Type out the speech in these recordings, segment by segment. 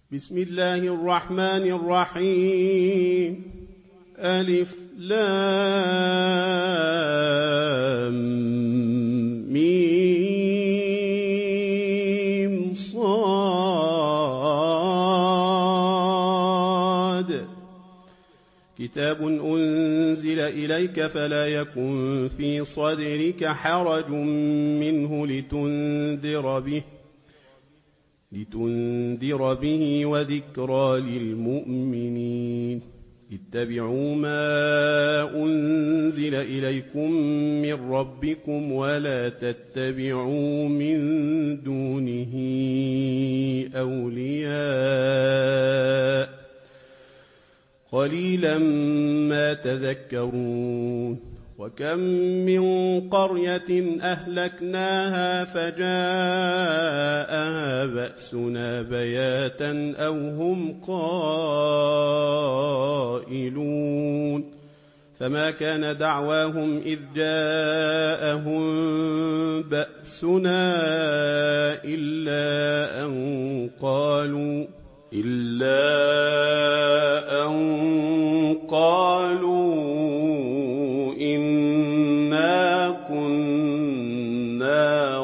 بسم الله الرحمن الرحيم ألف لام ميم صاد كتاب أنزل إليك فلا يكن في صدرك حرج منه لتنذر به وذكرى للمؤمنين اتبعوا ما أنزل إليكم من ربكم ولا تتبعوا من دونه أولياء قليلا ما تذكرون وكم من قرية أهلكناها فجاءها بأسنا بياتا أو هم قائلون فما كان دعواهم إذ جاءهم بأسنا إلا أن قالوا إنا كنا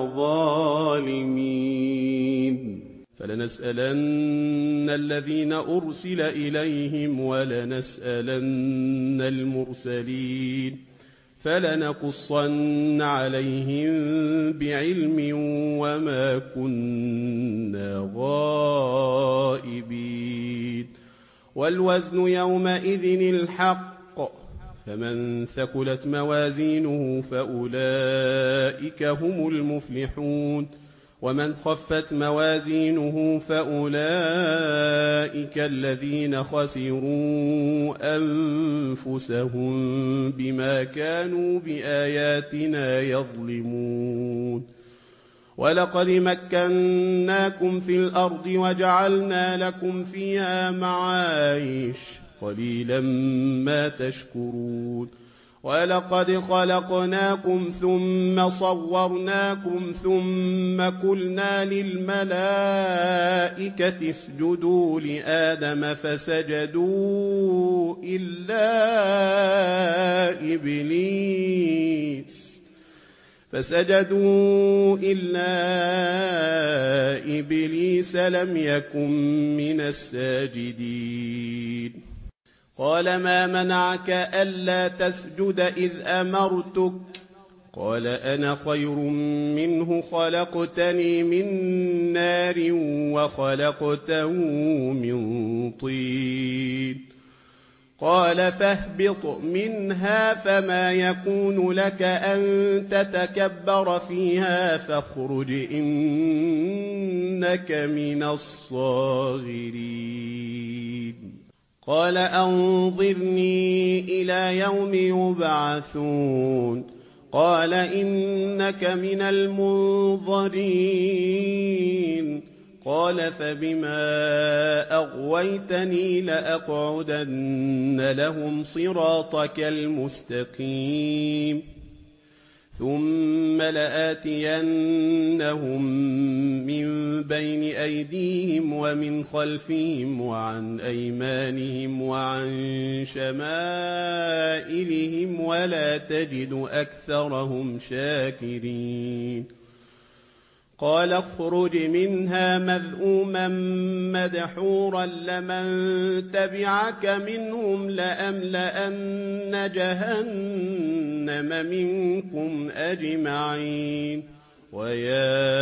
ظالمين فلنسألن الذين أرسل إليهم ولنسألن المرسلين فلنقصن عليهم بعلم وما كنا غائبين والوزن يومئذ الحق فمن ثقلت موازينه فأولئك هم المفلحون ومن خفت موازينه فأولئك الذين خسروا أنفسهم بما كانوا بآياتنا يظلمون ولقد مكناكم في الأرض وجعلنا لكم فيها معايش قليلا ما تشكرون ولقد خلقناكم ثم صورناكم ثم قلنا للملائكة اسجدوا لآدم فسجدوا إلا إبليس لم يكن من الساجدين قال ما منعك ألا تسجد إذ أمرتك قال أنا خير منه خلقتني من نار وخلقته من طين قال فاهبط منها فما يكون لك أن تتكبر فيها فاخرج إنك من الصاغرين قال أنظرني إلى يوم يبعثون قال إنك من المنظرين قال فبما أغويتني لأقعدن لهم صراطك المستقيم ثم لآتينهم من بين أيديهم ومن خلفهم وعن أيمانهم وعن شمائلهم ولا تجد أكثرهم شاكرين قال اخرج منها مذءوما مدحورا لمن تبعك منهم لأملأن جهنم منكم أجمعين ويا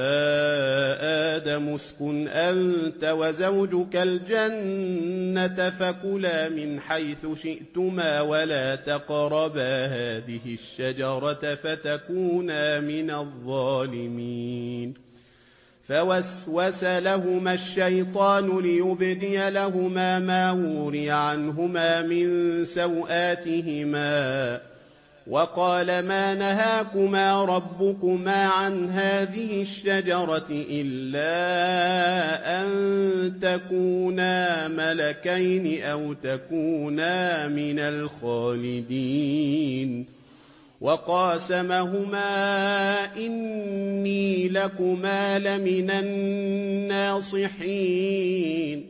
آدم اسكن أنت وزوجك الجنة فكلا من حيث شئتما ولا تقربا هذه الشجرة فتكونا من الظالمين فوسوس لهما الشيطان ليبدي لهما ما وري عنهما من سوآتهما وقال ما نهاكما ربكما عن هذه الشجرة إلا أن تكونا ملكين أو تكونا من الخالدين وقاسمهما إني لكما لمن الناصحين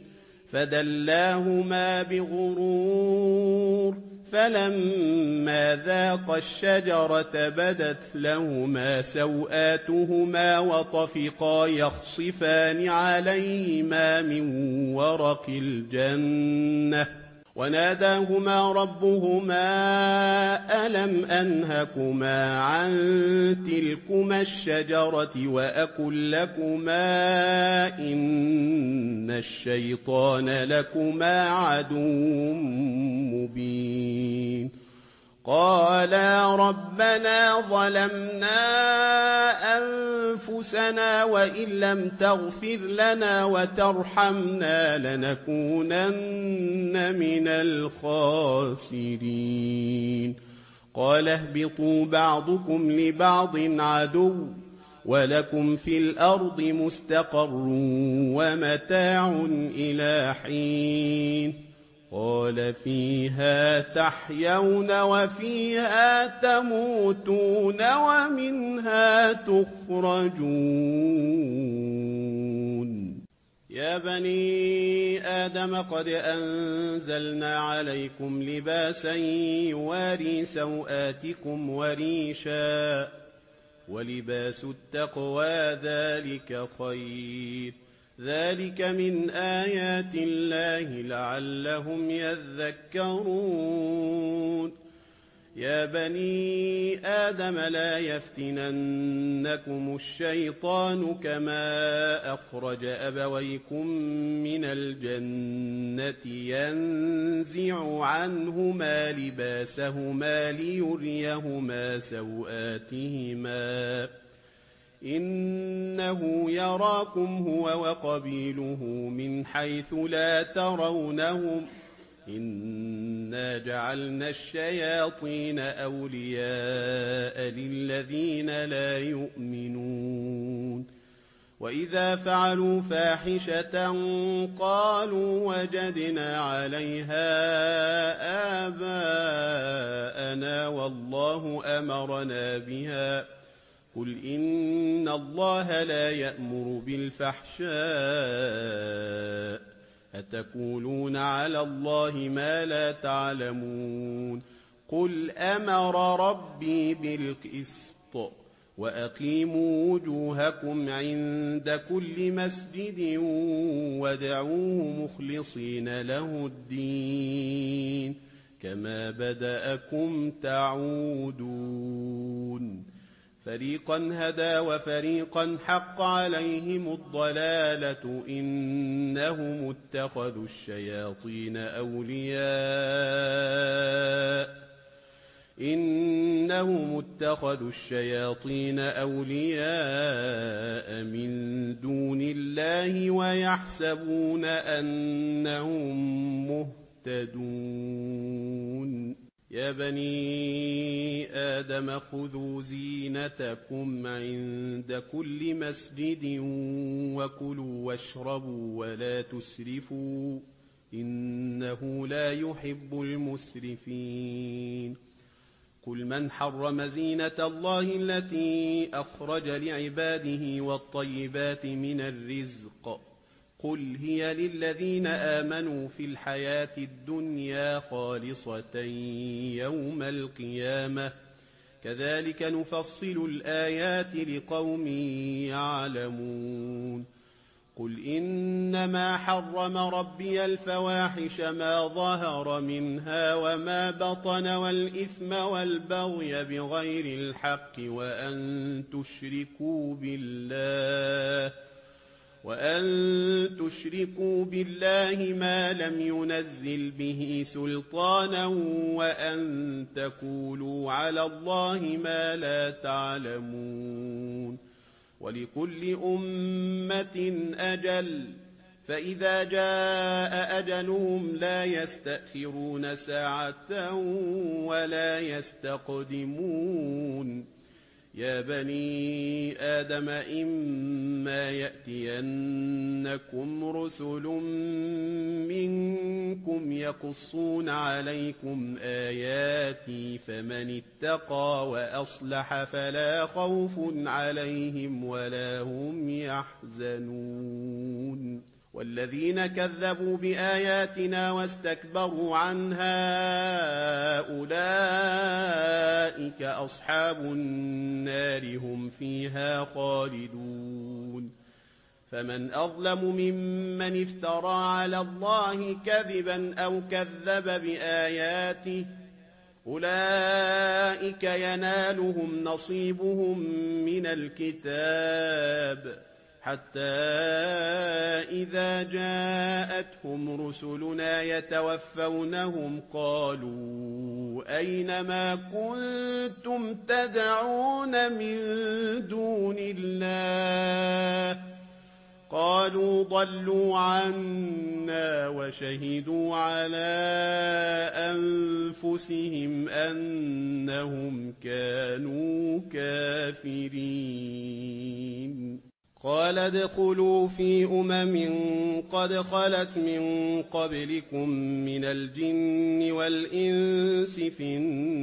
فدلاهما بغرور فلما ذاقا الشجرة بدت لهما سوآتهما وطفقا يخصفان عليهما من ورق الجنة وناداهما ربهما ألم أنهكما عن تلكما الشجرة وأقل لكما إن الشيطان لكما عدو مبين قالا ربنا ظلمنا أنفسنا وإن لم تغفر لنا وترحمنا لنكونن من الخاسرين قال اهبطوا بعضكم لبعض عدو ولكم في الأرض مستقر ومتاع إلى حين قال فيها تحيون وفيها تموتون ومنها تخرجون يا بني آدم قد أنزلنا عليكم لباسا يواري سوآتكم وريشا ولباس التقوى ذلك خير ذلك من آيات الله لعلهم يذكرون يا بني آدم لا يفتننكم الشيطان كما أخرج أبويكم من الجنة ينزع عنهما لباسهما ليريهما سوآتهما إنه يراكم هو وقبيله من حيث لا ترونهم إنا جعلنا الشياطين أولياء للذين لا يؤمنون وإذا فعلوا فاحشة قالوا وجدنا عليها آباءنا والله أمرنا بها قل إن الله لا يأمر بالفحشاء أتقولون على الله ما لا تعلمون قل أمر ربي بالقسط وأقيموا وجوهكم عند كل مسجد وادعوه مخلصين له الدين كما بدأكم تعودون فريقا هدى وفريقا حق عليهم الضلالة إنهم اتخذوا الشياطين أولياء من دون الله ويحسبون أنهم مهتدون يا بني آدم خذوا زينتكم عند كل مسجد وكلوا واشربوا ولا تسرفوا إنه لا يحب المسرفين قل من حرم زينة الله التي أخرج لعباده والطيبات من الرزق قل هي للذين آمنوا في الحياة الدنيا خالصة يوم القيامة كذلك نفصل الآيات لقوم يعلمون قل إنما حرم ربي الفواحش ما ظهر منها وما بطن والإثم والبغي بغير الحق وأن تشركوا بالله ما لم ينزل به سلطانا وأن تقولوا على الله ما لا تعلمون ولكل أمة أجل فإذا جاء أجلهم لا يستأخرون ساعة ولا يستقدمون يا بني آدم إما يأتينكم رسل منكم يقصون عليكم آياتي فمن اتقى وأصلح فلا خوف عليهم ولا هم يحزنون والذين كذبوا بآياتنا واستكبروا عنها أولئك أصحاب النار هم فيها خالدون فمن أظلم ممن افترى على الله كذبا أو كذب بآياته أولئك ينالهم نصيبهم من الكتاب حتى إذا جاءتهم رسلنا يتوفونهم قالوا أين ما كنتم تدعون من دون الله قالوا ضلوا عنا وشهدوا على أنفسهم أنهم كانوا كافرين قال ادخلوا في قد خلت من قبلكم من الجن والإنس في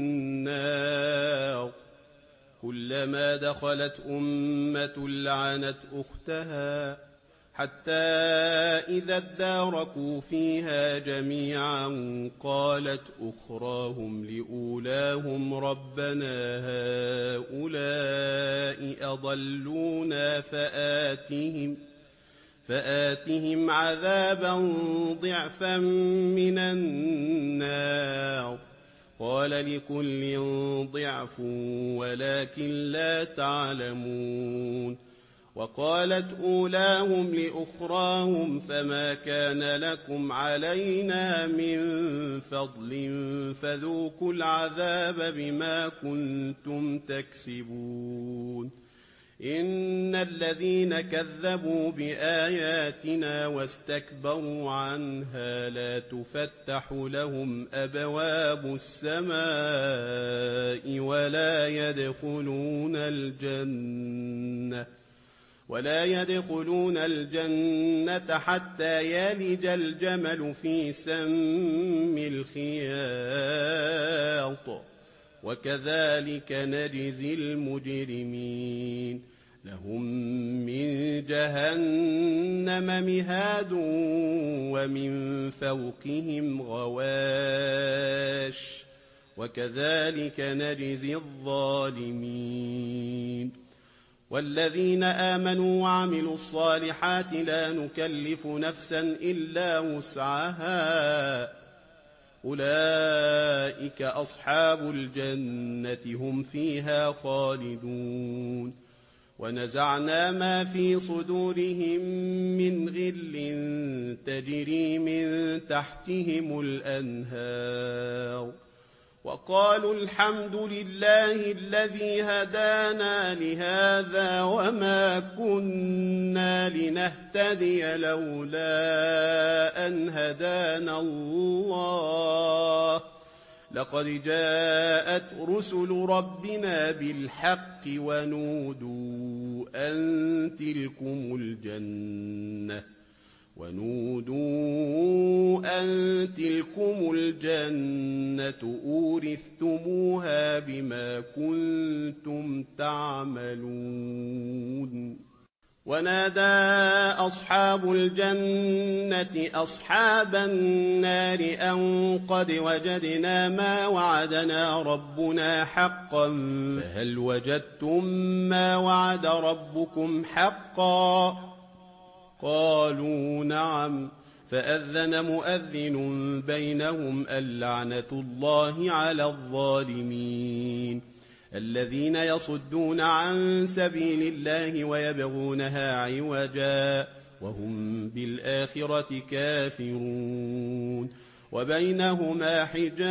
النار كلما دخلت أمة لعنت أختها حتى إذا اداركوا فيها جميعا قالت أخراهم لأولاهم ربنا هؤلاء أضلونا فآتهم عذابا ضعفا من النار قال لكل ضعف ولكن لا تعلمون وقالت أولاهم لأخراهم فما كان لكم علينا من فضل فذوقوا العذاب بما كنتم تكسبون إن الذين كذبوا بآياتنا واستكبروا عنها لا تفتح لهم أبواب السماء ولا يدخلون الجنة حتى يلج الجمل في سم الخياط وكذلك نجزي المجرمين لهم من جهنم مهاد ومن فوقهم غواش وكذلك نجزي الظالمين والذين آمنوا وعملوا الصالحات لا نكلف نفسا إلا وسعها أولئك أصحاب الجنة هم فيها خالدون ونزعنا ما في صدورهم من غل تجري من تحتهم الأنهار وقالوا الحمد لله الذي هدانا لهذا وما كنا لنهتدي لولا أن هدانا الله لقد جاءت رسل ربنا بالحق ونودوا أن تلكم الجنة أورثتموها بما كنتم تعملون ونادى أصحاب الجنة أصحاب النار أن قد وجدنا ما وعدنا ربنا حقا فهل وجدتم ما وعد ربكم حقا قالوا نعم فأذن مؤذن بينهم اللعنة الله على الظالمين الذين يصدون عن سبيل الله ويبغونها عوجا وهم بالآخرة كافرون وبينهما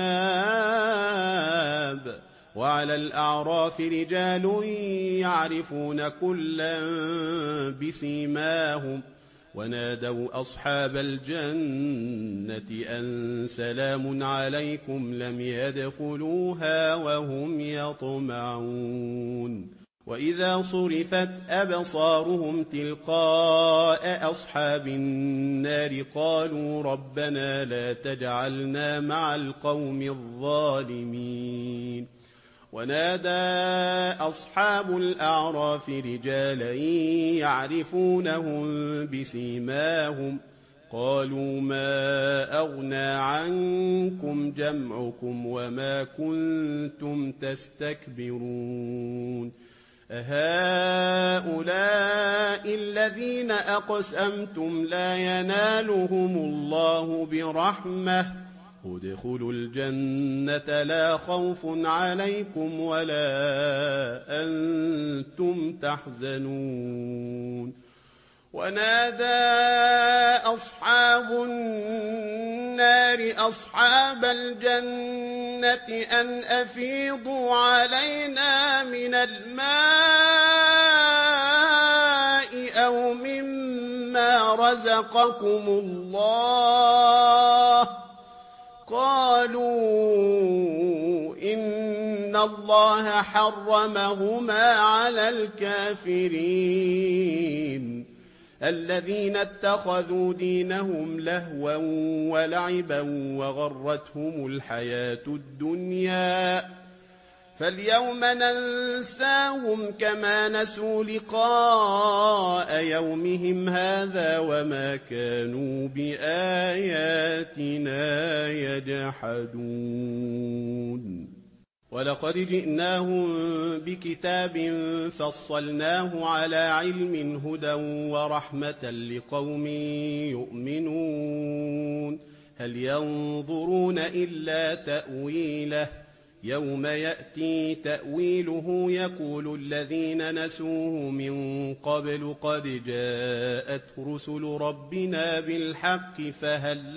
حجاب وعلى الأعراف رجال يعرفون كلا بسيماهم ونادوا أصحاب الجنة أن سلام عليكم لم يدخلوها وهم يطمعون وإذا صرفت أبصارهم تلقاء أصحاب النار قالوا ربنا لا تجعلنا مع القوم الظالمين ونادى أصحاب الأعراف رجالا يعرفونهم بسيماهم قالوا ما أغنى عنكم جمعكم وما كنتم تستكبرون أهؤلاء الذين أقسمتم لا ينالهم الله برحمة ادخلوا الجنة لا خوف عليكم ولا أنتم تحزنون ونادى أصحاب النار أصحاب الجنة أن أفيضوا علينا من الماء أو مما رزقكم الله قالوا إن الله حرمهما على الكافرين الذين اتخذوا دينهم لهوا ولعبا وغرتهم الحياة الدنيا فاليوم ننساهم كما نسوا لقاء يومهم هذا وما كانوا بآياتنا يجحدون ولقد جئناهم بكتاب فصلناه على علم هدى ورحمة لقوم يؤمنون هل ينظرون إلا تأويله يوم يأتي تأويله يقول الذين نسوه من قبل قد جاءت رسل ربنا بالحق فهل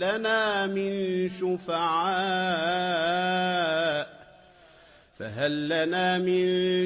لنا من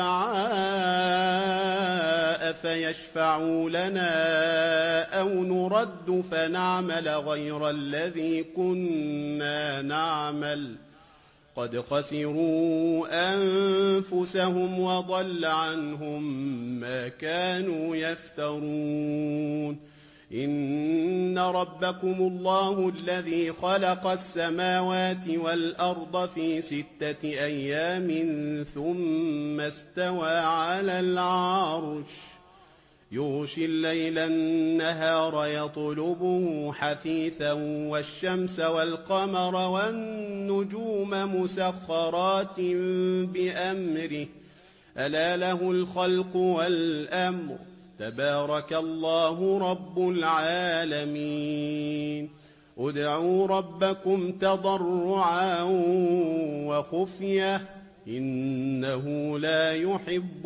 شفعاء فيشفعوا لنا أو نرد فنعمل غير الذي كنا نعمل قد خسروا أنفسهم وضل عنهم ما كانوا يفترون إن ربكم الله الذي خلق السماوات والأرض في 6 أيام ثم استوى على العرش يغشي الليل النهار يطلبه حثيثا والشمس والقمر والنجوم مسخرات بأمره ألا له الخلق والأمر تبارك الله رب العالمين ادعوا ربكم تضرعا وخفية إنه لا يحب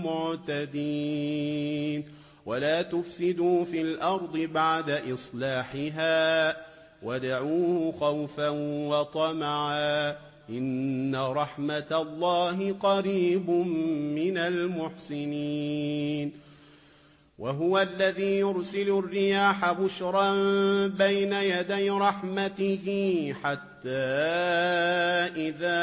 المعتدين ولا تفسدوا في الأرض بعد إصلاحها وادعوه خوفا وطمعا إن رحمة الله قريب من المحسنين وهو الذي يرسل الرياح بشرا بين يدي رحمته حتى إذا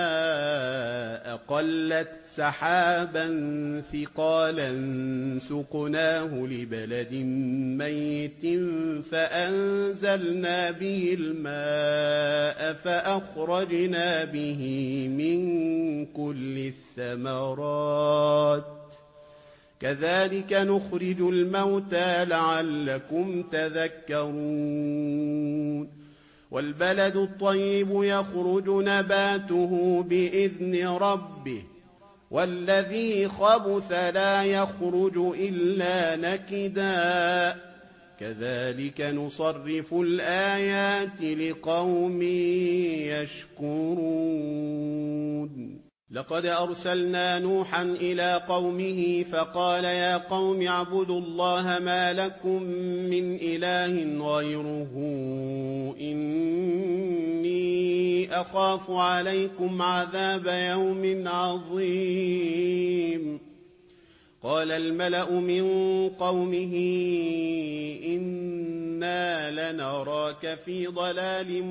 أقلت سحابا ثقالا سقناه لبلد ميت فأنزلنا به الماء فأخرجنا به من كل الثمرات كذلك نخرج الموتى لعلكم تذكرون والبلد الطيب يخرج نباته بإذن ربه والذي خبث لا يخرج إلا نكدا كذلك نصرف الآيات لقوم يشكرون لقد أرسلنا نوحا إلى قومه فقال يا قوم اعبدوا الله ما لكم من إله غيره إني أخاف عليكم عذاب يوم عظيم قال الملأ من قومه إنا لنراك في ضلال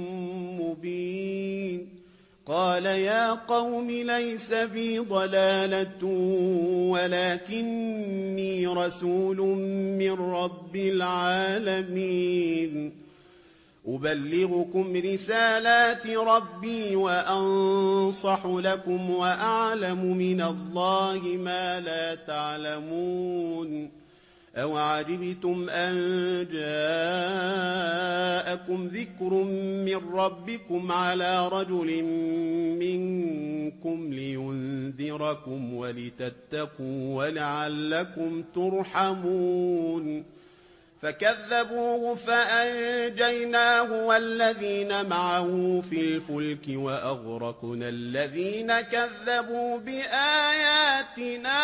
مبين قال يا قوم ليس بي ضلالة ولكني رسول من رب العالمين أبلغكم رسالات ربي وأنصح لكم وأعلم من الله ما لا تعلمون أو عجبتم أن جاءكم ذكر من ربكم على رجل منكم لينذركم ولتتقوا ولعلكم ترحمون فكذبوه فأنجيناه والذين معه في الفلك وأغرقنا الذين كذبوا بآياتنا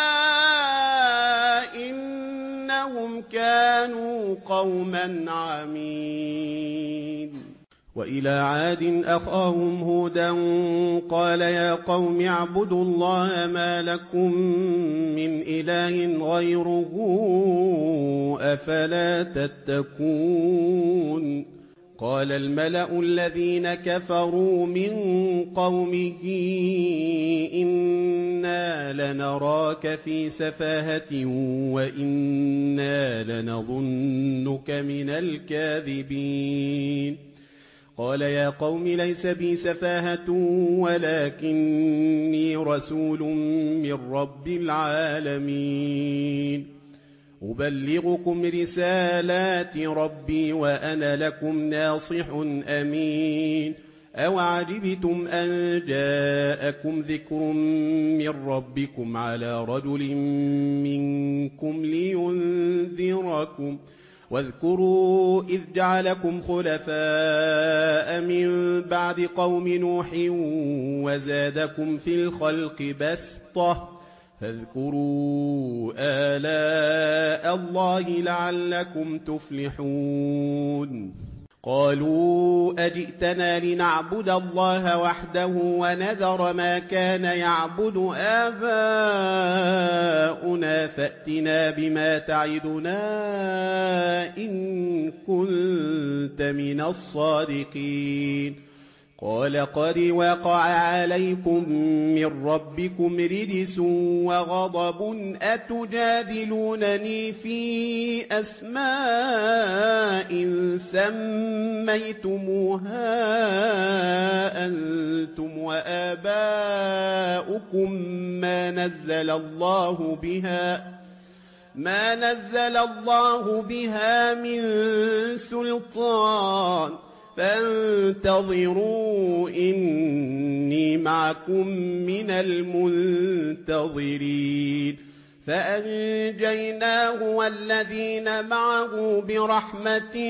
إنهم كانوا قوما عمين وإلى عاد أخاهم هودا قال يا قوم اعبدوا الله ما لكم من إله غيره أفلا تتقون قال الملأ الذين كفروا من قومه إنا لنراك في سفاهة وإنا لنظنك من الكاذبين قال يا قوم ليس بي سفاهة ولكني رسول من رب العالمين أبلغكم رسالات ربي وأنا لكم ناصح أمين أو عجبتم أن جاءكم ذكر من ربكم على رجل منكم لينذركم واذكروا إذ جعلكم خلفاء من بعد قوم نوح وزادكم في الخلق بسطة فاذكروا آلاء الله لعلكم تفلحون قالوا أجئتنا لنعبد الله وحده ونذر ما كان يعبد آباؤنا فأتنا بما تعدنا إن كنت من الصادقين قال قد وقع عليكم من ربكم رجس وغضب أتجادلونني في أسماء سميتموها أنتم وآباؤكم ما نزل الله بها من سلطان فانتظروا إني معكم من المنتظرين فأنجيناه والذين معه برحمة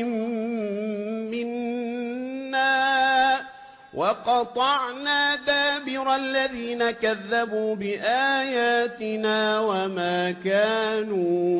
منا وقطعنا دابر الذين كذبوا بآياتنا وما كانوا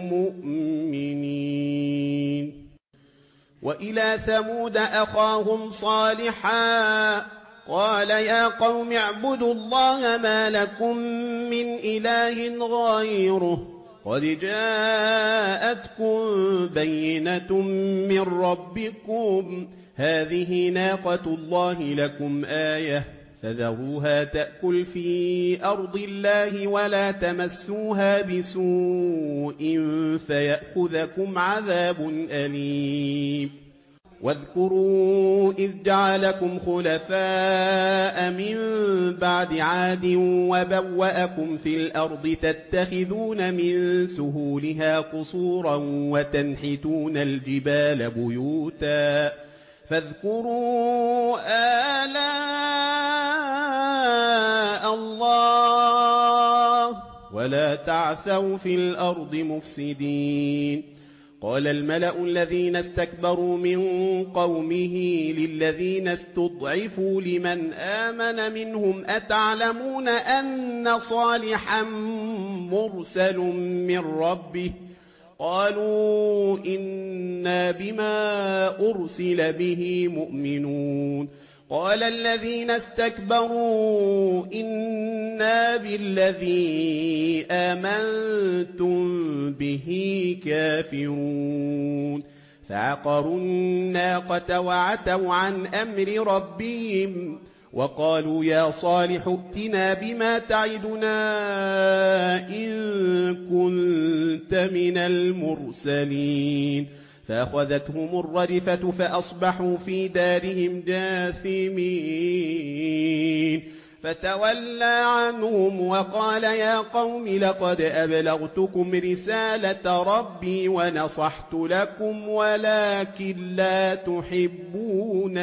مؤمنين وإلى ثمود أخاهم صالحا قال يا قوم اعبدوا الله ما لكم من إله غيره قد جاءتكم بينة من ربكم هذه ناقة الله لكم آية فذروها تأكل في أرض الله ولا تمسوها بسوء فيأخذكم عذاب أليم واذكروا إذ جعلكم خلفاء من بعد عاد وبوأكم في الأرض تتخذون من سهولها قصورا وتنحتون الجبال بيوتا فاذكروا آلاء الله ولا تعثوا في الأرض مفسدين قال الملأ الذين استكبروا من قومه للذين استضعفوا لمن آمن منهم أتعلمون أن صالحا مرسل من ربه قالوا إنا بما أرسل به مؤمنون قال الذين استكبروا إنا بالذي آمنتم به كافرون فعقروا الناقة وعتوا عن أمر ربهم وقالوا يا صالح ائتنا بما تعدنا إن كنت من المرسلين فأخذتهم الرجفة فأصبحوا في دارهم جاثمين فتولى عنهم وقال يا قوم لقد أبلغتكم رسالة ربي ونصحت لكم ولكن لا تحبون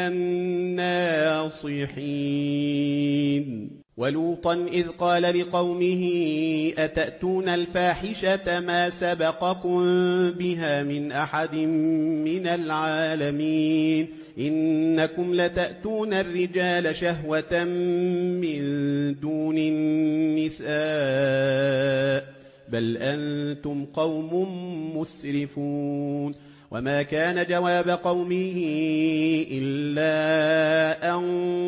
الناصحين. ولوطا إذ قال لقومه أتأتون الفاحشة ما سبقكم بها من أحد من العالمين إنكم لتأتون الرجال شهوة من دون النساء بل أنتم قوم مسرفون. وما كان جواب قومه إلا أن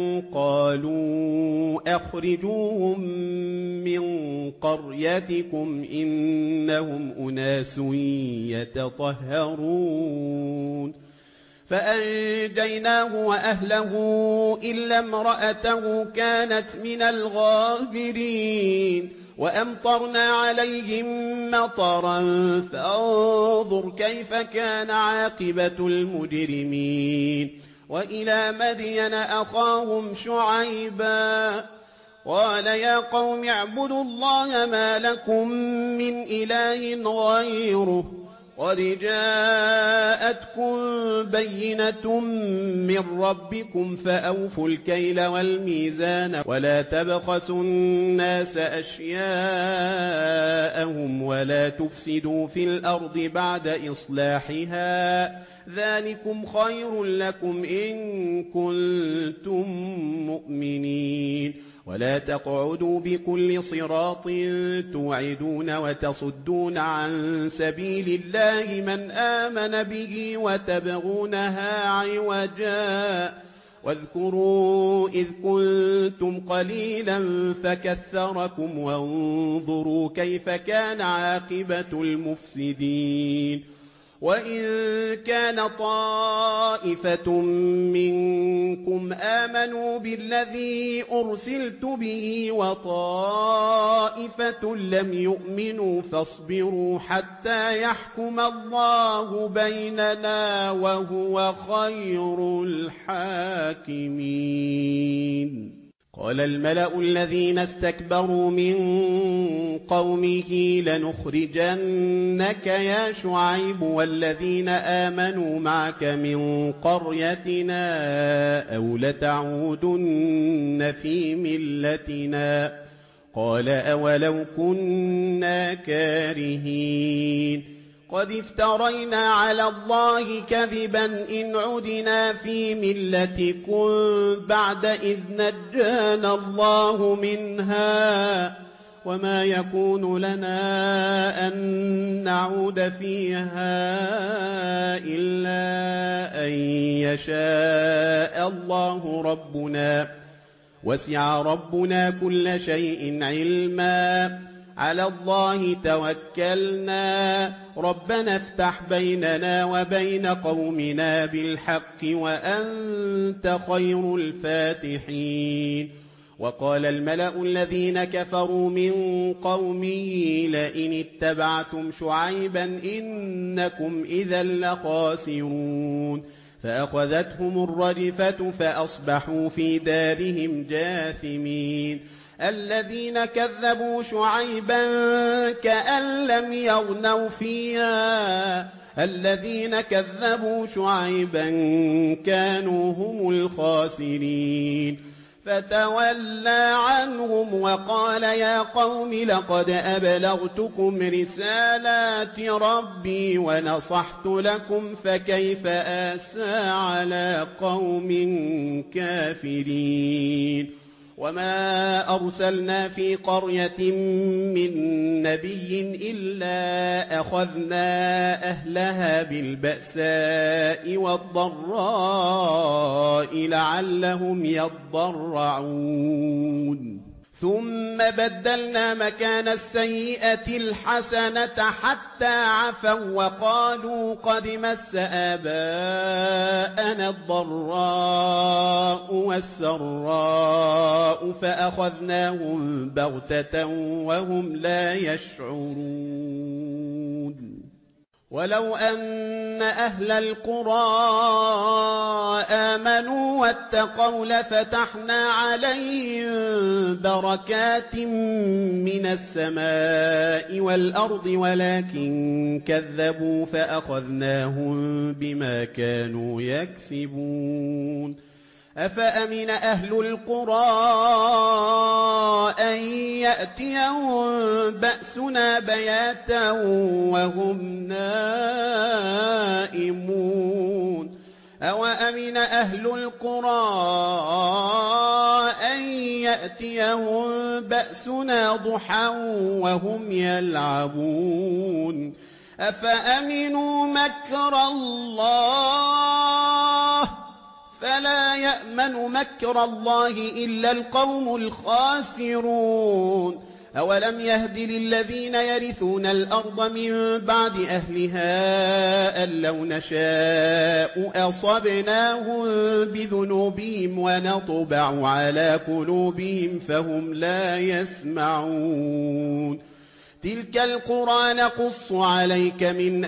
قالوا أخرجوهم من قريتكم إنهم أناس يتطهرون. فأنجيناه وأهله إلا امرأته كانت من الغابرين وأمطرنا عليهم مطرا فانظر كيف كان عاقبة المجرمين. وإلى مدين أخاهم شعيبا قال يا قوم اعبدوا الله ما لكم من إله غيره قد جاءتكم بينة من ربكم فأوفوا الكيل والميزان ولا تبخسوا الناس أشياءهم ولا تفسدوا في الأرض بعد إصلاحها ذلكم خير لكم إن كنتم مؤمنين. ولا تقعدوا بكل صراط توعدون وتصدون عن سبيل الله من آمن به وتبغونها عوجا واذكروا إذ كنتم قليلا فكثركم وانظروا كيف كان عاقبة المفسدين. وإن كان طائفة منكم آمنوا بالذي أرسلت به وطائفة لم يؤمنوا فاصبروا حتى يحكم الله بيننا وهو خير الحاكمين. قال الملأ الذين استكبروا من قومه لنخرجنك يا شعيب والذين آمنوا معك من قريتنا أو لتعودن في ملتنا قال أولو كنا كارهين. قد افترينا على الله كذبا إن عدنا في ملتكم بعد إذ نجانا الله منها وما يكون لنا أن نعود فيها إلا أن يشاء الله ربنا وسع ربنا كل شيء علما على الله توكلنا ربنا افتح بيننا وبين قومنا بالحق وأنت خير الفاتحين. وقال الملأ الذين كفروا من قومه لئن اتبعتم شعيبا إنكم إذا لخاسرون. فأخذتهم الرجفة فأصبحوا في دارهم جاثمين. الذين كذبوا شعيبا كأن لم يغنوا فيها الذين كذبوا شعيبا كانوا هم الخاسرين. فتولى عنهم وقال يا قوم لقد أبلغتكم رسالات ربي ونصحت لكم فكيف آسى على قوم كافرين. وما أرسلنا في قرية من نبي إلا أخذنا أهلها بالبأساء والضراء لعلهم يضرعون. ثم بدلنا مكان السيئة الحسنة حتى عفوا وقالوا قد مس آباءنا الضراء والسراء فأخذناهم بغتة وهم لا يشعرون. ولو أن أهل القرى آمنوا واتقوا لفتحنا عليهم بركات من السماء والأرض ولكن كذبوا فأخذناهم بما كانوا يكسبون أفأمن أهل القرى أن يأتيهم بأسنا بياتا وهم نائمون أوأمن أهل القرى أن يأتيهم بأسنا ضحى وهم يلعبون أفأمنوا مكر الله فلا يأمن مكر الله إلا القوم الخاسرون أولم يهد للذين يرثون الأرض من بعد أهلها أن لو نشاء أصبناهم بذنوبهم ونطبع على قلوبهم فهم لا يسمعون تلك القرى نقص عليك من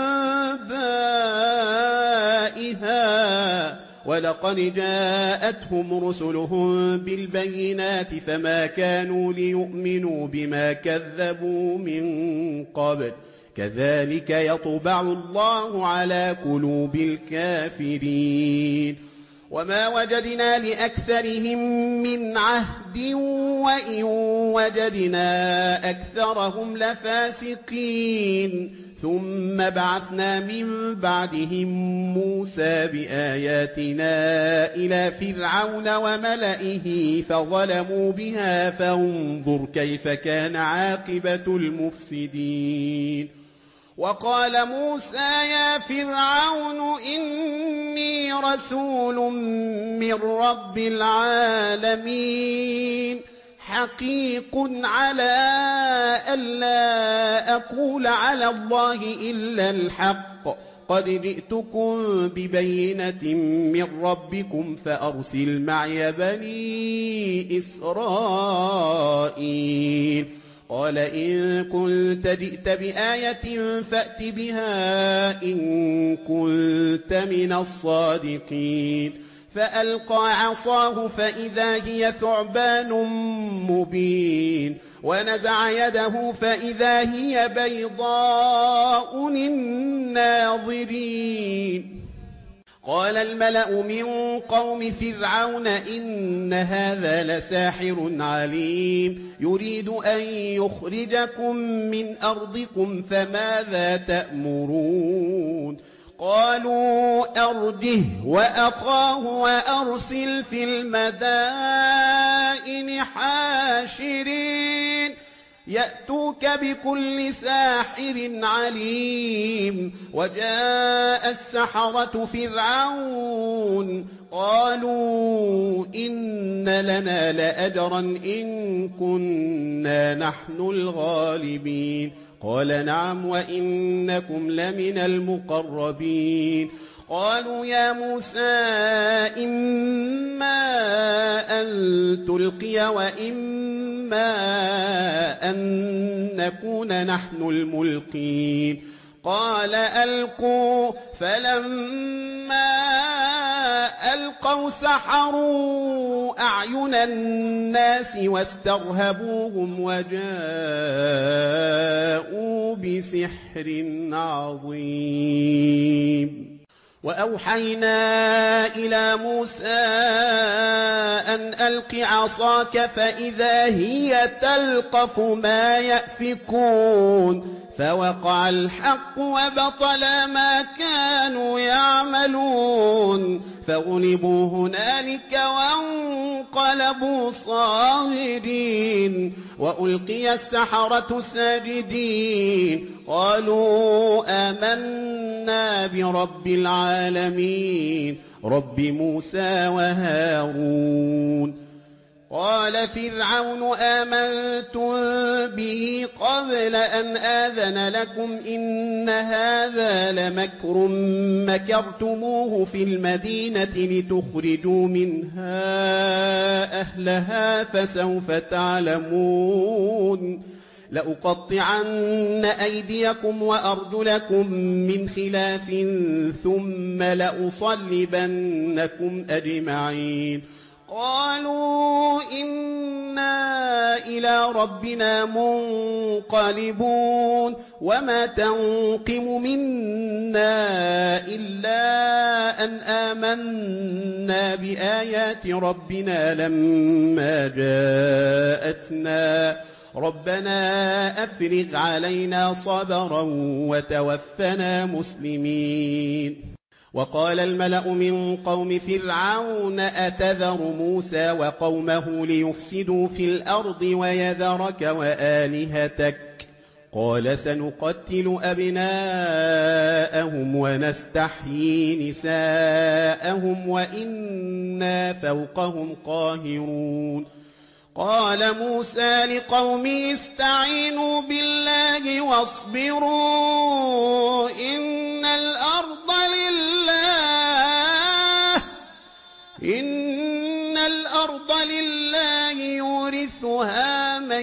أنبائها ولقد جاءتهم رسلهم بالبينات فما كانوا ليؤمنوا بما كذبوا من قبل كذلك يطبع الله على قلوب الكافرين وما وجدنا لأكثرهم من عهد وإن وجدنا أكثرهم لفاسقين ثم بعثنا من بعدهم موسى بآياتنا إلى فرعون وملئه فظلموا بها فانظر كيف كان عاقبة المفسدين وقال موسى يا فرعون إني رسول من رب العالمين حقيق على ألا أقول على الله إلا الحق قد جئتكم ببينة من ربكم فأرسل معي بني إسرائيل قال إن كنت جئت بآية فأت بها إن كنت من الصادقين فألقى عصاه فإذا هي ثعبان مبين ونزع يده فإذا هي بيضاء للناظرين قال الملأ من قوم فرعون إن هذا لساحر عليم يريد أن يخرجكم من أرضكم فماذا تأمرون قالوا أرجه وأخاه وأرسل في المدائن حاشرين يأتوك بكل ساحر عليم وجاء السحرة فرعون قالوا إن لنا لأجرا إن كنا نحن الغالبين قال نعم وإنكم لمن المقربين قالوا يا موسى إما أن تلقي وإما أن نكون نحن الملقين قال ألقوا فلما ألقوا سحروا أعين الناس واسترهبوهم وجاءوا بسحر عظيم وأوحينا إلى موسى أن ألق عصاك فإذا هي تلقف ما يأفكون فوقع الحق وبطل ما كانوا يعملون فغلبوا هنالك وانقلبوا صاغرين وألقي السحرة ساجدين قالوا آمنا برب العالمين رب موسى وهارون قال فرعون آمنتم به قبل أن آذن لكم إن هذا لمكر مكرتموه في المدينة لتخرجوا منها أهلها فسوف تعلمون لأقطعن أيديكم وأرجلكم من خلاف ثم لأصلبنكم أجمعين قالوا إنا إلى ربنا منقلبون وما تنقم منا إلا أن آمنا بآيات ربنا لما جاءتنا ربنا أفرغ علينا صبرا وتوفنا مسلمين وقال الملأ من قوم فرعون أتذر موسى وقومه ليفسدوا في الأرض ويذرك وآلهتك قال سنقتل أبناءهم ونستحيي نساءهم وإنا فوقهم قاهرون قال موسى لقومه استعينوا بالله واصبروا إن الأرض لله يورثها من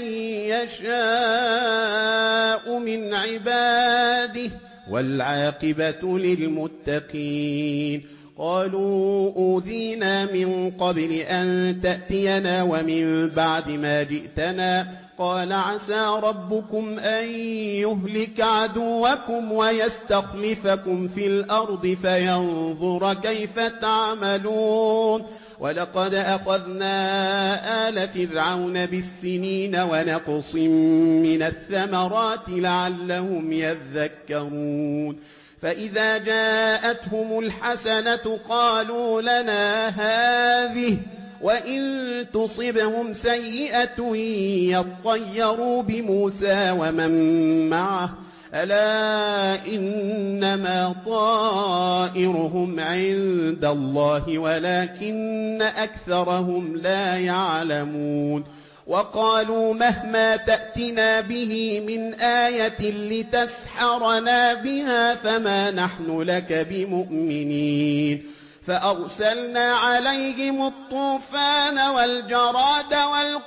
يشاء من عباده والعاقبة للمتقين قالوا أوذينا من قبل أن تأتينا ومن بعد ما جئتنا قال عسى ربكم أن يهلك عدوكم ويستخلفكم في الأرض فينظر كيف تعملون ولقد أخذنا آل فرعون بالسنين ونقص من الثمرات لعلهم يذكرون فإذا جاءتهم الحسنة قالوا لنا هذه وإن تصبهم سيئة يطيروا بموسى ومن معه ألا إنما طائرهم عند الله ولكن أكثرهم لا يعلمون وقالوا مهما تأتنا به من آية لتسحرنا بها فما نحن لك بمؤمنين فأرسلنا عليهم الطوفان والجراد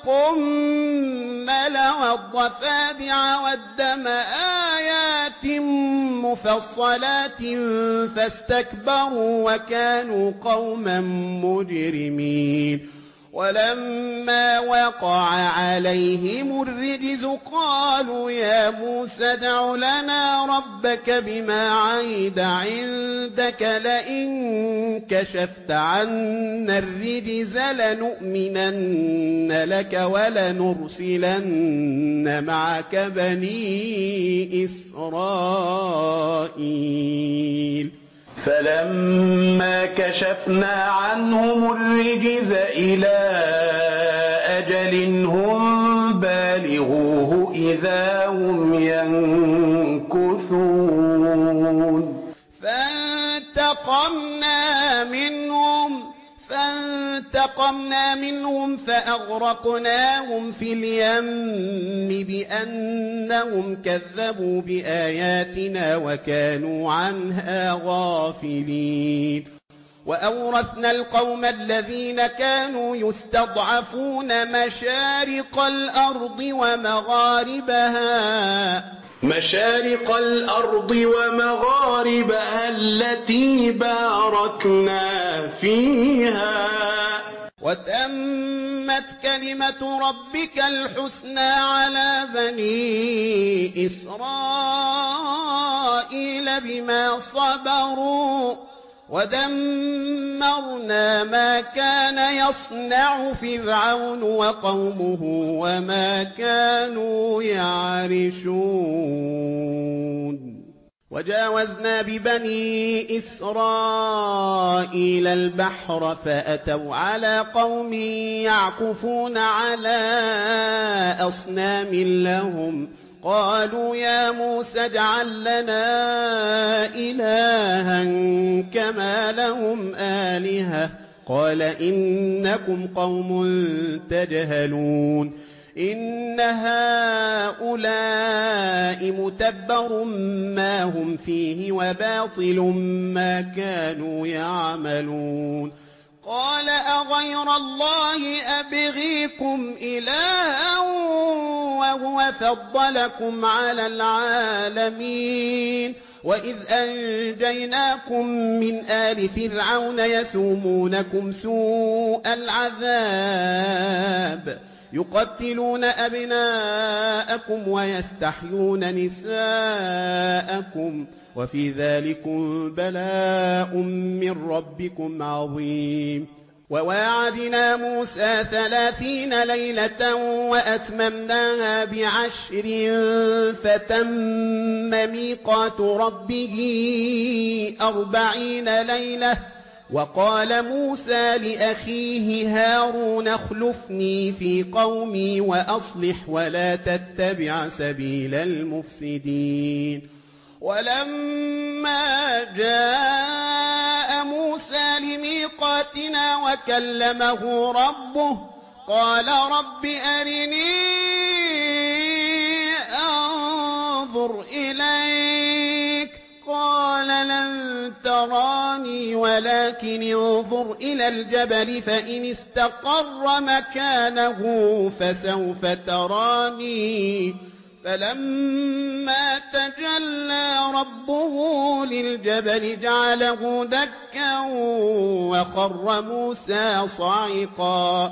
والقمل والضفادع والدم آيات مفصلات فاستكبروا وكانوا قوما مجرمين ولما وقع عليهم الرجز قالوا يا موسى ادع لنا ربك بما عهد عندك لئن كشفت عنا الرجز لنؤمنن لك ولنرسلن معك بني إسرائيل فلما كشفنا عنهم الرجز إلى أجل هم بالغوه إذا هم ينكثون فانتقمنا منهم فأغرقناهم في اليم بأنهم كذبوا بآياتنا وكانوا عنها غافلين وأورثنا القوم الذين كانوا يستضعفون مشارق الأرض ومغاربها التي باركنا فيها وتمت كلمة ربك الحسنى على بني إسرائيل بما صبروا ودمرنا ما كان يصنع فرعون وقومه وما كانوا يعرشون وجاوزنا ببني إسرائيل البحر فأتوا على قوم يعكفون على أصنام لهم قالوا يا موسى اجعل لنا إلها كما لهم آلهة قال إنكم قوم تجهلون إن هؤلاء متبر ما هم فيه وباطل ما كانوا يعملون قال أغير الله أبغيكم إلها وهو فضلكم على العالمين وإذ أنجيناكم من آل فرعون يسومونكم سوء العذاب يقتلون أبناءكم ويستحيون نساءكم وفي ذلكم بلاء من ربكم عظيم وواعدنا موسى 30 ليلة وأتممناها ب10 فتم ميقات ربه 40 ليلة وقال موسى لأخيه هارون اخلفني في قومي وأصلح ولا تتبع سبيل المفسدين ولما جاء موسى لميقاتنا وكلمه ربه قال رب أرني أنظر إليك قال لن تراني ولكن انظر إلى الجبل فإن استقر مكانه فسوف تراني فلما تجلى ربه للجبل جعله دكا وخر موسى صعقا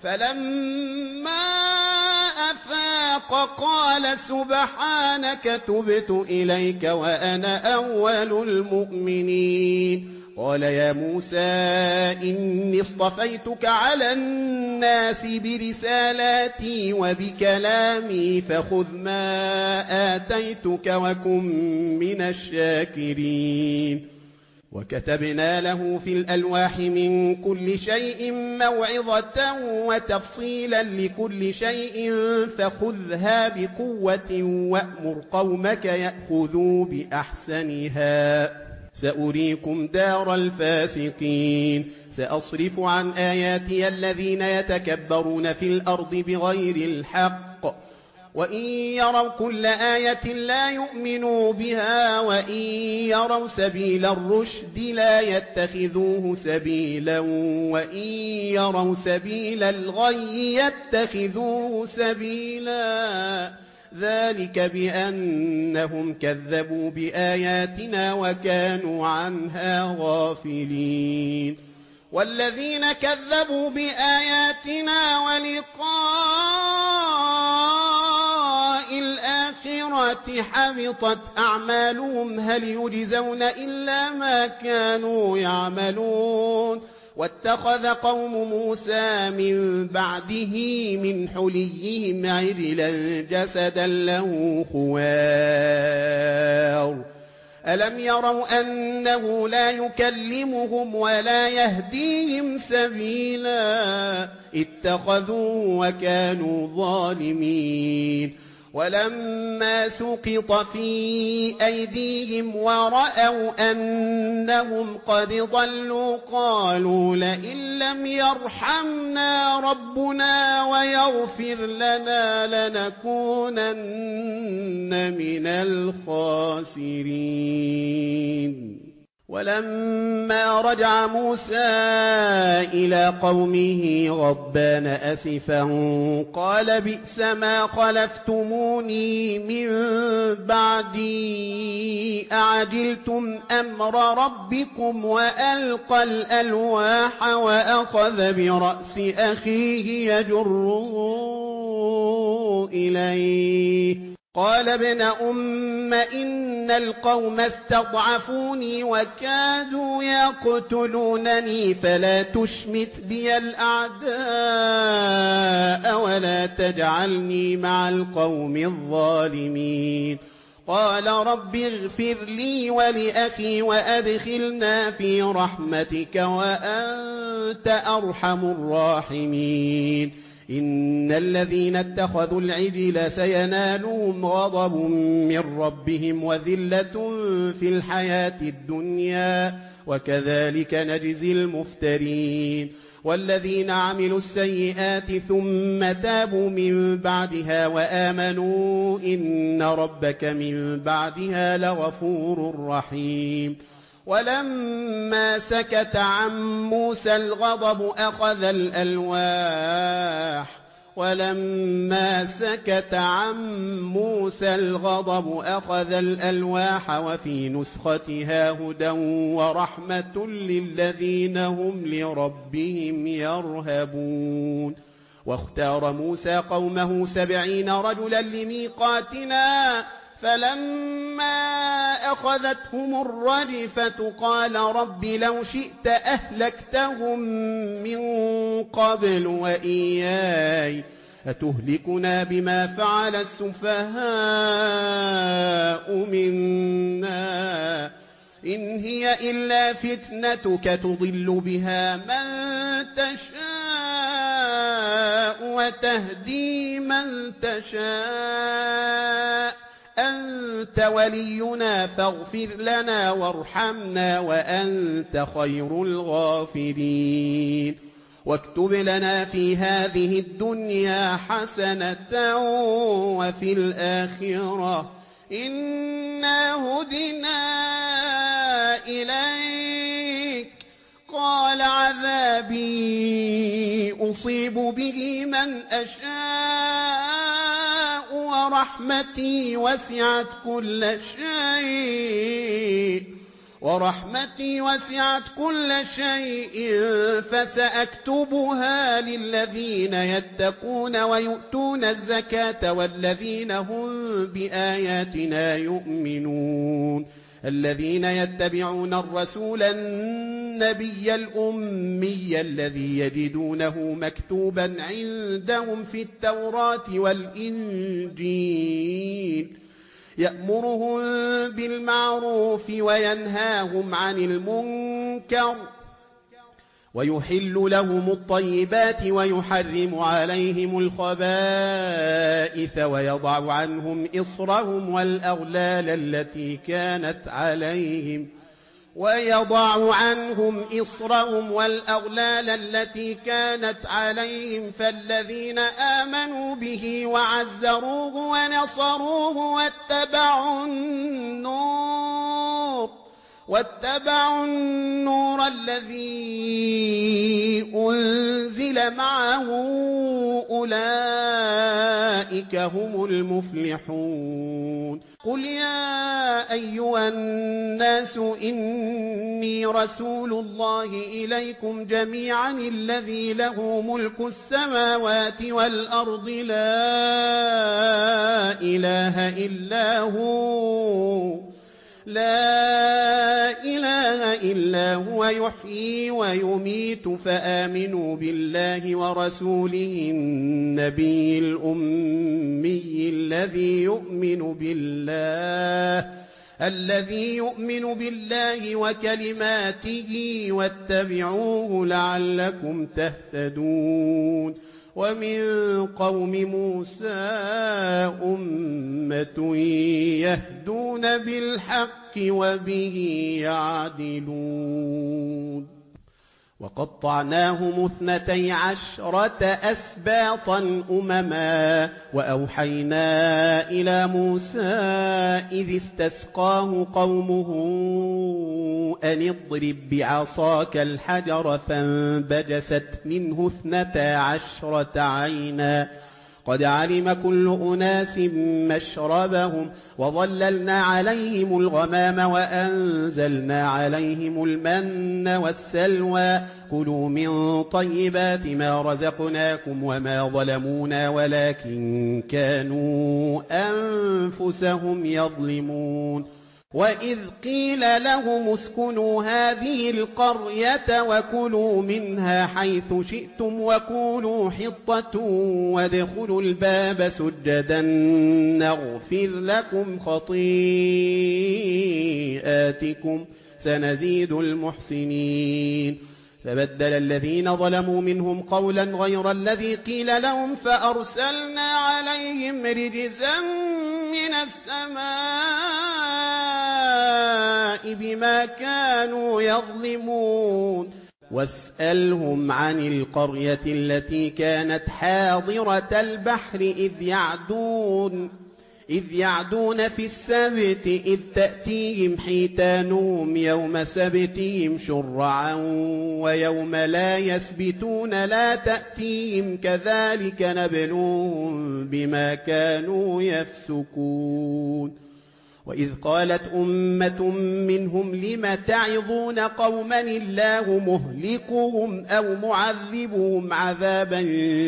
فلما أفاق قال سبحانك تبت إليك وأنا أول المؤمنين قال يا موسى إني اصطفيتك على الناس برسالاتي وبكلامي فخذ ما آتيتك وكن من الشاكرين وكتبنا له في الألواح من كل شيء موعظة وتفصيلا لكل شيء فخذها بقوة وأمر قومك يأخذوا بأحسنها سأريكم دار الفاسقين سأصرف عن آياتي الذين يتكبرون في الأرض بغير الحق وإن يروا كل آية لا يؤمنوا بها وإن يروا سبيل الرشد لا يتخذوه سبيلا وإن يروا سبيل الغي يتخذوه سبيلا ذلك بأنهم كذبوا بآياتنا وكانوا عنها غافلين والذين كذبوا بآياتنا ولقاء الآخرة حبطت أعمالهم هل يجزون إلا ما كانوا يعملون واتخذ قوم موسى من بعده من حليهم عجلا جسدا له خوار ألم يروا أنه لا يكلمهم ولا يهديهم سبيلا اتخذوه وكانوا ظالمين ولما سقط في أيديهم ورأوا أنهم قد ضلوا قالوا لئن لم يرحمنا ربنا ويغفر لنا لنكونن من الخاسرين ولما رجع موسى إلى قومه غضبان أسفا قال بئس ما خلفتموني من بعدي أعجلتم أمر ربكم وألقى الألواح وأخذ برأس أخيه يجره إليه قال ابن أم إن القوم استضعفوني وكادوا يقتلونني فلا تشمت بي الأعداء ولا تجعلني مع القوم الظالمين قال رب اغفر لي ولأخي وأدخلنا في رحمتك وأنت أرحم الراحمين إن الذين اتخذوا العجل سينالهم غضب من ربهم وذلة في الحياة الدنيا وكذلك نجزي المفترين والذين عملوا السيئات ثم تابوا من بعدها وآمنوا إن ربك من بعدها لغفور رحيم ولما سكت عن موسى الغضب أخذ الألواح وفي نسختها هدى ورحمة للذين هم لربهم يرهبون واختار موسى قومه 70 رجلا لميقاتنا فلما أخذتهم الرجفة قال رب لو شئت أهلكتهم من قبل وإياي أتهلكنا بما فعل السفهاء منا إن هي إلا فتنتك تضل بها من تشاء وتهدي من تشاء أنت ولينا فاغفر لنا وارحمنا وأنت خير الغافرين واكتب لنا في هذه الدنيا حسنة وفي الآخرة إنا هدنا إليك قال عذابي أصيب به من أشاء ورحمتي وسعت كل شيء فسأكتبها للذين يتقون ويؤتون الزكاة والذين هم بآياتنا يؤمنون الذين يتبعون الرسول النبي الأمي الذي يجدونه مكتوبا عندهم في التوراة والإنجيل يأمرهم بالمعروف وينهاهم عن المنكر ويحل لهم الطيبات ويحرم عليهم الخبائث ويضع عنهم إصرهم والأغلال التي كانت عليهم فالذين آمنوا به وعزروه ونصروه واتبعوا النور الذي أنزل معه أولئك هم المفلحون قل يا أيها الناس إني رسول الله إليكم جميعا الذي له ملك السماوات والأرض لا إله إلا هو يحيي ويميت فآمنوا بالله ورسوله النبي الأمي الذي يؤمن بالله وكلماته واتبعوه لعلكم تهتدون ومن قوم موسى أمة يهدون بالحق وبه يعدلون وقطعناهم 12 أسباطا أمما وأوحينا إلى موسى إذ استسقاه قومه أن اضرب بعصاك الحجر فانبجست منه 12 عينا قد علم كل أناس مشربهم وظللنا عليهم الغمام وأنزلنا عليهم المن والسلوى كلوا من طيبات ما رزقناكم وما ظلمونا ولكن كانوا أنفسهم يظلمون وإذ قيل لهم اسكنوا هذه القرية وكلوا منها حيث شئتم وقولوا حطة وادخلوا الباب سجدا نغفر لكم خطيئاتكم سنزيد المحسنين فبدل الذين ظلموا منهم قولا غير الذي قيل لهم فأرسلنا عليهم رجزا من السماء بما كانوا يظلمون واسألهم عن القرية التي كانت حاضرة البحر إذ يعدون في السبت إذ تأتيهم حيتانهم يوم سبتهم شرعا ويوم لا يسبتون لا تأتيهم كذلك نبلوهم بما كانوا يفسقون وإذ قالت أمة منهم لم تعظون قوما الله مهلكهم أو معذبهم عذابا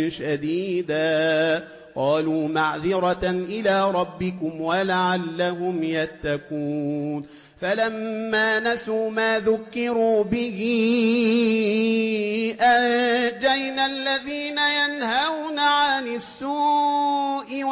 شديدا قالوا معذرة إلى ربكم ولعلهم يتقون فلما نسوا ما ذكروا به أنجينا الذين ينهون عن السوء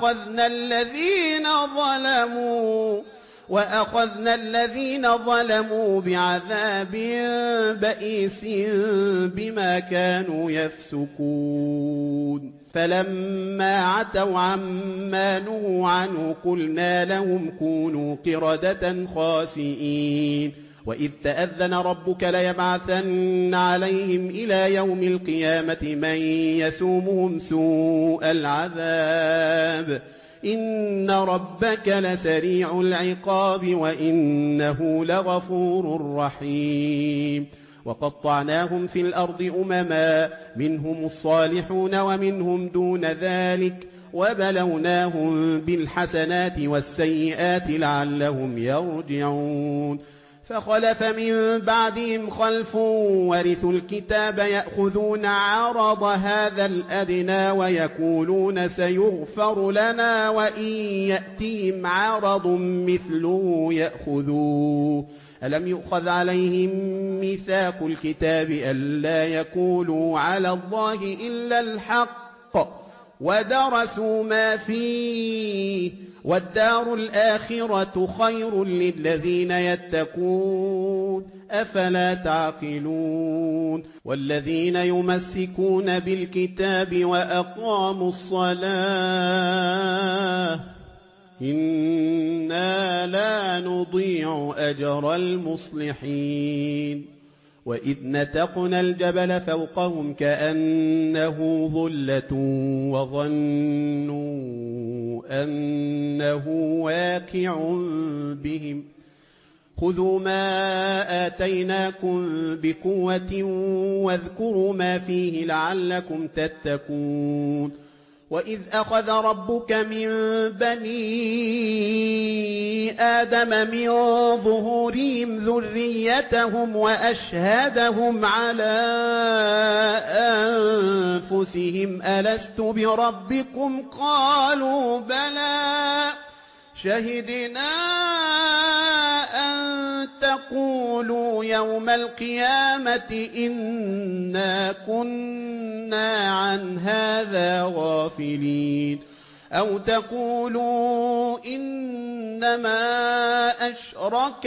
وأخذنا الذين ظلموا بعذاب بئيس بما كانوا يفسقون فلما عتوا عما نهوا عنه قلنا لهم كونوا قردة خاسئين وإذ تأذن ربك ليبعثن عليهم إلى يوم القيامة من يسومهم سوء العذاب إن ربك لسريع العقاب وإنه لغفور رحيم وقطعناهم في الأرض أمما منهم الصالحون ومنهم دون ذلك وبلوناهم بالحسنات والسيئات لعلهم يرجعون فخلف من بعدهم خلف ورثوا الكتاب يأخذون عرض هذا الأدنى ويقولون سيغفر لنا وإن يأتهم عرض مثله يأخذوه ألم يؤخذ عليهم ميثاق الكتاب ألا يقولوا على الله إلا الحق ودرسوا ما فيه والدار الآخرة خير للذين يتقون أفلا تعقلون والذين يمسكون بالكتاب وأقاموا الصلاة إنا لا نضيع أجر المصلحين وإذ نتقنا الجبل فوقهم كأنه ظلة وظنوا أنه واقع بهم خذوا ما آتيناكم بقوة واذكروا ما فيه لعلكم تتقون وإذ أخذ ربك من بني آدم من ظهورهم ذريتهم وأشهدهم على أنفسهم ألست بربكم قالوا بلى شهدنا أن تقولوا يوم القيامة إنا كنا عن هذا غافلين أو تقولوا إنما أشرك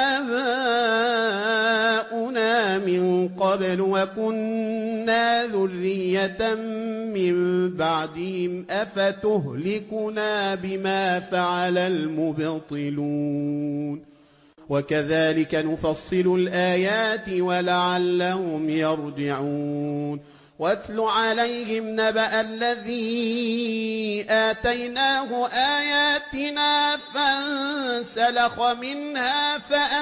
آباؤنا من قبل وكنا ذرية من بعدهم أفتهلكنا بما فعل المبطلون وكذلك نفصل الآيات ولعلهم يرجعون واتل عليهم نبأ الذي آتيناه آياتنا فانسلخ منها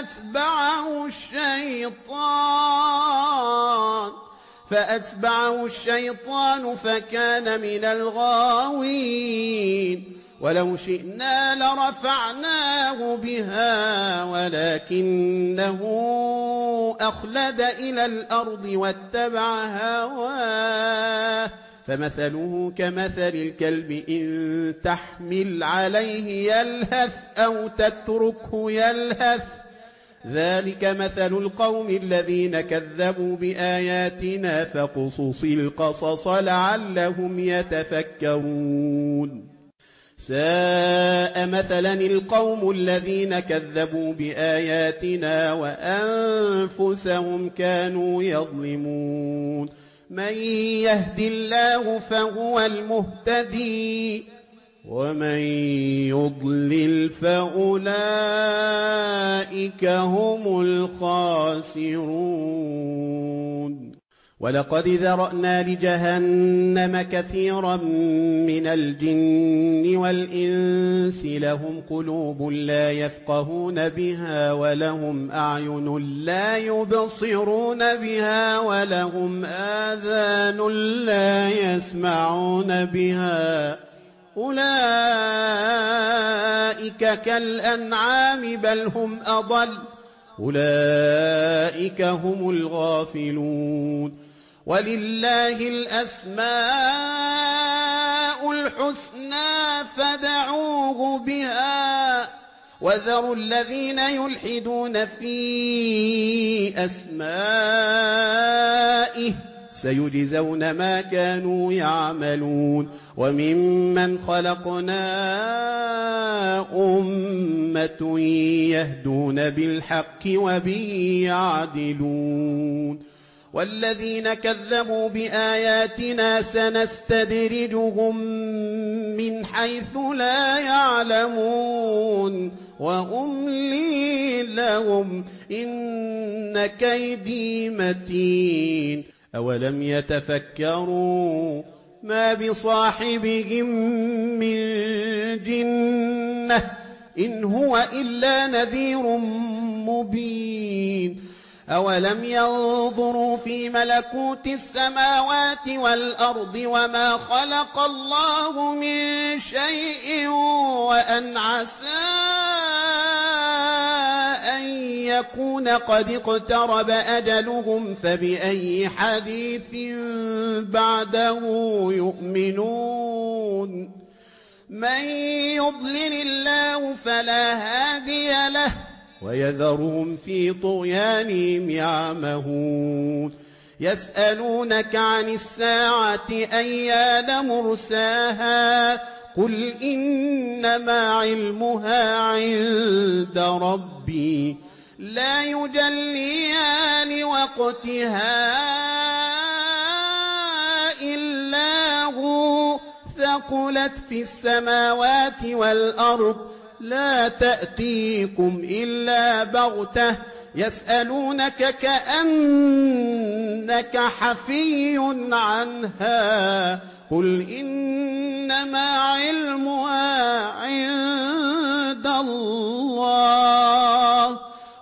فأتبعه الشيطان فكان من الغاوين ولو شئنا لرفعناه بها ولكنه أخلد إلى الأرض واتبع هواه فمثله كمثل الكلب إن تحمل عليه يلهث أو تتركه يلهث ذلك مثل القوم الذين كذبوا بآياتنا فاقصص القصص لعلهم يتفكرون ساء مثلا القوم الذين كذبوا بآياتنا وأنفسهم كانوا يظلمون من يهد الله فهو المهتدي ومن يضلل فأولئك هم الخاسرون ولقد ذرأنا لجهنم كثيرا من الجن والإنس لهم قلوب لا يفقهون بها ولهم أعين لا يبصرون بها ولهم آذان لا يسمعون بها أولئك كالأنعام بل هم أضل أولئك هم الغافلون ولله الأسماء الحسنى فادعوه بها وذروا الذين يلحدون في أسمائه سيجزون ما كانوا يعملون وممن خلقنا أمة يهدون بالحق وبه يعدلون والذين كذبوا بآياتنا سنستدرجهم من حيث لا يعلمون وأملي لهم إن كيدي متين أولم يتفكروا ما بصاحبهم من جنة إن هو إلا نذير مبين أولم ينظروا في ملكوت السماوات والأرض وما خلق الله من شيء وأن عسى أن يكون قد اقترب أجلهم فبأي حديث بعده يؤمنون من يضلل الله فلا هادي له ويذرهم في طغيانهم يعمهون يسألونك عن الساعة أيان مرساها قل إنما علمها عند ربي لا يجليها لوقتها إلا هو ثقلت في السماوات والأرض لا تأتيكم إلا بغتة يسألونك كأنك حفي عنها قل إنما علمها عند الله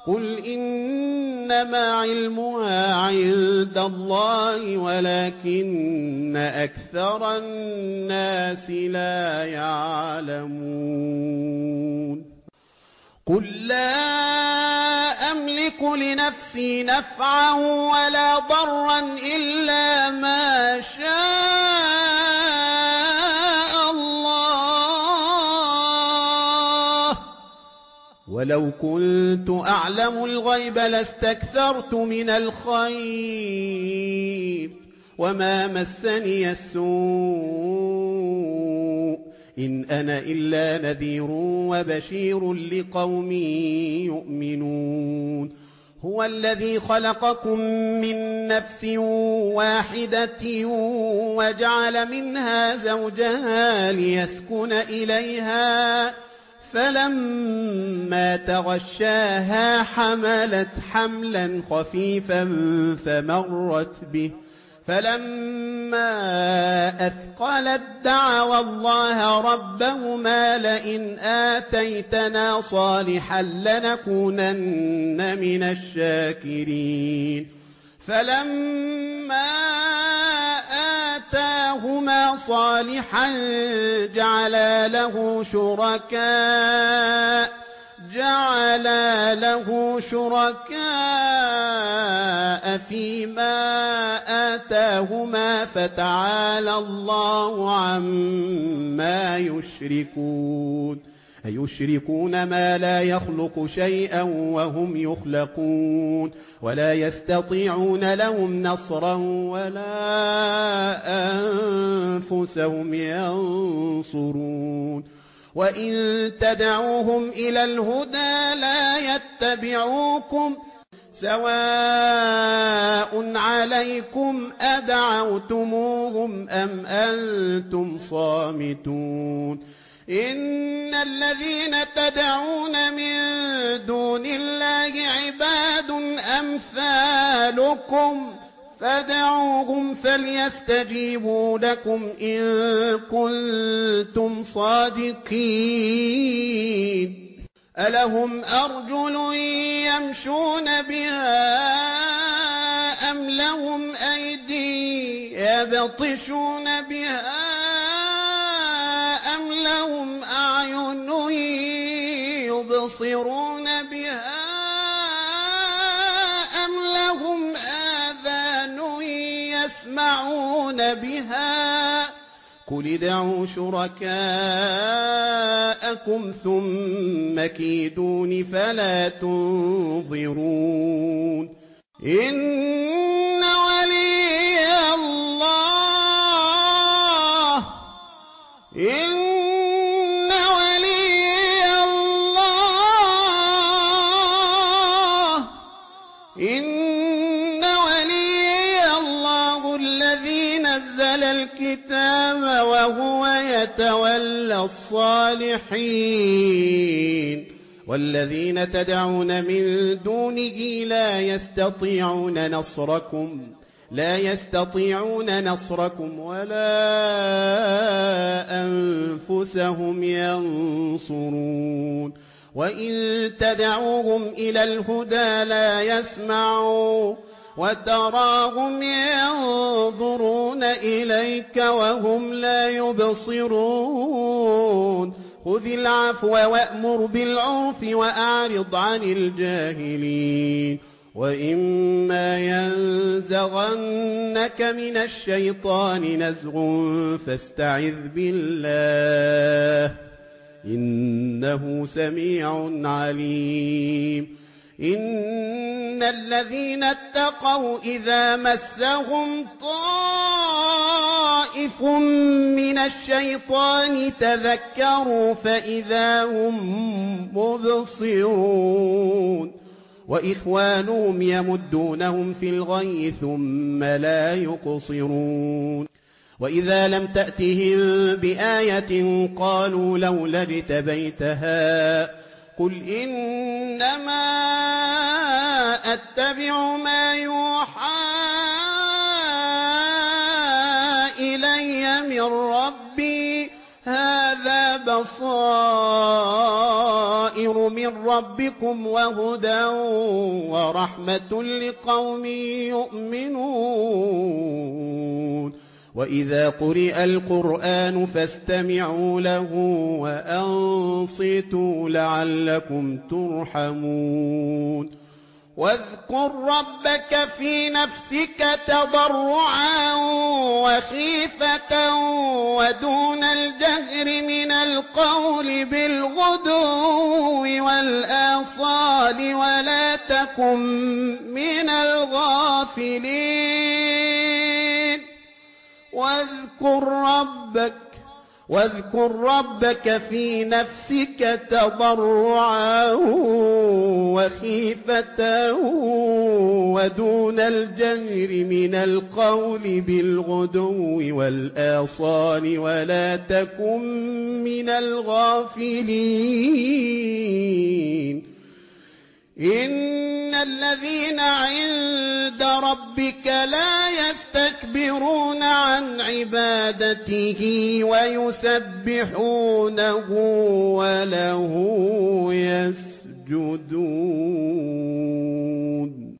ولكن أكثر الناس لا يعلمون قل لا أملك لنفسي نفعا ولا ضرا إلا ما شاء الله ولو كنت أعلم الغيب لاستكثرت من الخير وما مسني السوء إن أنا إلا نذير وبشير لقوم يؤمنون هو الذي خلقكم من نفس واحدة وجعل منها زوجها ليسكن إليها فلما تغشاها حملت حملا خفيفا فمرت به فلما أثقلت دعوا الله ربهما لئن آتيتنا صالحا لنكونن من الشاكرين فلما آتاهما صالحا جعلا له شركاء فيما آتاهما فتعالى الله عما يشركون أيشركون ما لا يخلق شيئا وهم يخلقون ولا يستطيعون لهم نصرا ولا أنفسهم ينصرون وإن تدعوهم إلى الهدى لا يتبعوكم سواء عليكم أدعوتموهم أم أنتم صامتون إن الذين تدعون من دون الله عباد أمثالكم فادعوهم فليستجيبوا لكم إن كنتم صادقين ألهم أرجل يمشون بها أم لهم أيدي يبطشون بها أم لهم أعين يبصرون بها أم لهم آذان يسمعون بها قل ادعوا شركاءكم ثم كيدون فلا تنظرون إن ولي الله إن ولي الله إن ولي الله الذي نزل الكتاب وهو يتولى الصالحين والذين تدعون من دونه لا يستطيعون نصركم ولا أنفسهم ينصرون وإن تدعوهم إلى الهدى لا يسمعوا وتراهم ينظرون إليك وهم لا يبصرون خذ العفو وأمر بالعرف وأعرض عن الجاهلين وإما ينزغنك من الشيطان نزغ فاستعذ بالله إنه سميع عليم إن الذين اتقوا إذا مسهم طائف من الشيطان تذكروا فإذا هم مبصرون وإخوانهم يمدونهم في الغي ثم لا يقصرون وإذا لم تأتهم بآية قالوا لولا اجتبيتها قل إنما أتبع ما يوحى إلي من ربي هذا بصائر من ربكم وهدى ورحمة لقوم يؤمنون وإذا قرئ القرآن فاستمعوا له وأنصتوا لعلكم ترحمون واذكر ربك في نفسك تضرعا وخيفة ودون الجهر من القول بالغدو والآصال ولا تكن من الغافلين واذكر ربك في نفسك تضرعا وخيفة ودون الجهر من القول بالغدو والآصال ولا تكن من الغافلين إن الذين عند ربك لا يستكبرون عن عبادته ويسبحونه وله يسجدون